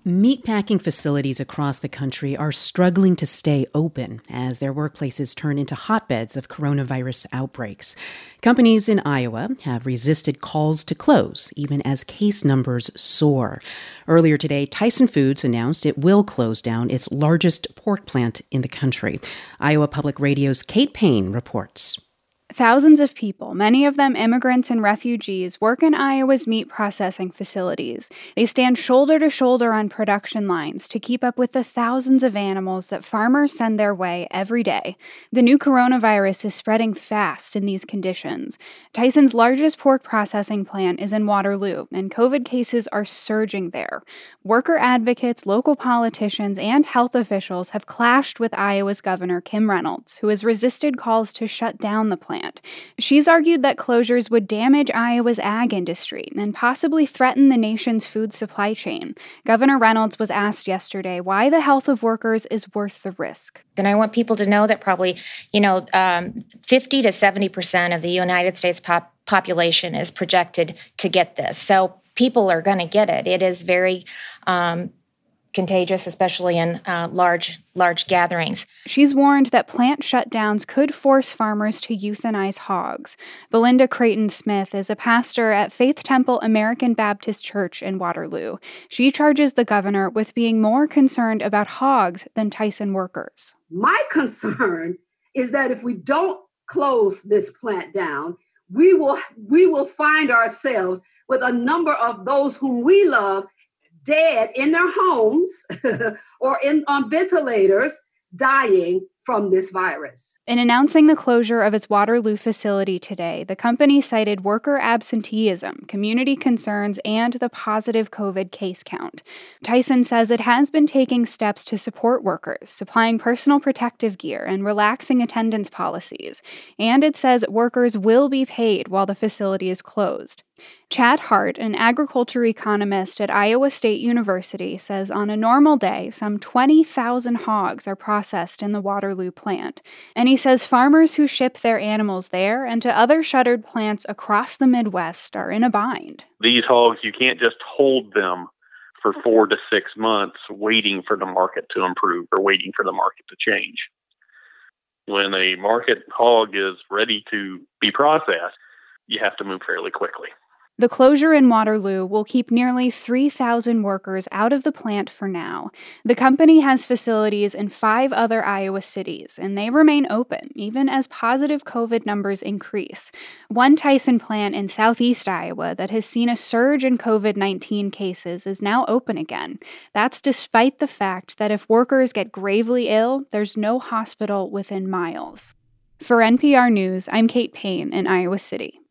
Meatpacking facilities across the country are struggling to stay open as their workplaces turn into hotbeds of coronavirus outbreaks. Companies in Iowa have resisted calls to close, even as case numbers soar. Earlier today, Tyson Foods announced it will close down its largest pork plant in the country. Iowa Public Radio's Kate Payne reports. Thousands of people, many of them immigrants and refugees, work in Iowa's meat processing facilities. They stand shoulder to shoulder on production lines to keep up with the thousands of animals that farmers send their way every day. The new coronavirus is spreading fast in these conditions. Tyson's largest pork processing plant is in Waterloo, and COVID cases are surging there. Worker advocates, local politicians, and health officials have clashed with Iowa's Governor Kim Reynolds, who has resisted calls to shut down the plant. She's argued that closures would damage Iowa's ag industry and possibly threaten the nation's food supply chain. Governor Reynolds was asked yesterday why the health of workers is worth the risk. And I want people to know that probably, 50 to 70% of the United States population is projected to get this. So people are going to get it. It is very contagious, especially in large gatherings. She's warned that plant shutdowns could force farmers to euthanize hogs. Belinda Creighton-Smith is a pastor at Faith Temple American Baptist Church in Waterloo. She charges the governor with being more concerned about hogs than Tyson workers. My concern is that if we don't close this plant down, we will find ourselves with a number of those whom we love dead in their homes or on ventilators, dying from this virus. In announcing the closure of its Waterloo facility today, the company cited worker absenteeism, community concerns, and the positive COVID case count. Tyson says it has been taking steps to support workers, supplying personal protective gear and relaxing attendance policies. And it says workers will be paid while the facility is closed. Chad Hart, an agriculture economist at Iowa State University, says on a normal day, some 20,000 hogs are processed in the Waterloo plant. And he says farmers who ship their animals there and to other shuttered plants across the Midwest are in a bind. These hogs, you can't just hold them for 4 to 6 months waiting for the market to improve or waiting for the market to change. When a market hog is ready to be processed, you have to move fairly quickly. The closure in Waterloo will keep nearly 3,000 workers out of the plant for now. The company has facilities in 5 other Iowa cities, and they remain open, even as positive COVID numbers increase. One Tyson plant in southeast Iowa that has seen a surge in COVID-19 cases is now open again. That's despite the fact that if workers get gravely ill, there's no hospital within miles. For NPR News, I'm Kate Payne in Iowa City.